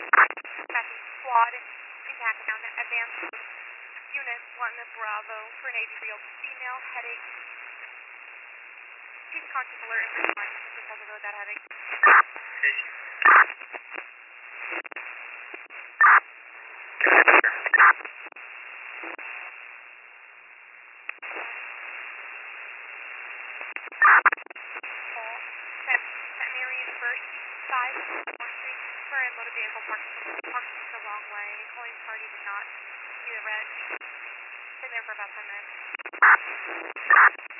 Copy. Squad, contact down advance. Unit 1 Bravo for an 83-year-old female, headache. She's conscious, alert, and responding to because of that headache. St. Mary University, 5 Moore Street, for a motor vehicle parked the wrong way. Calling party did not see the red. Been there for about 10 minutes.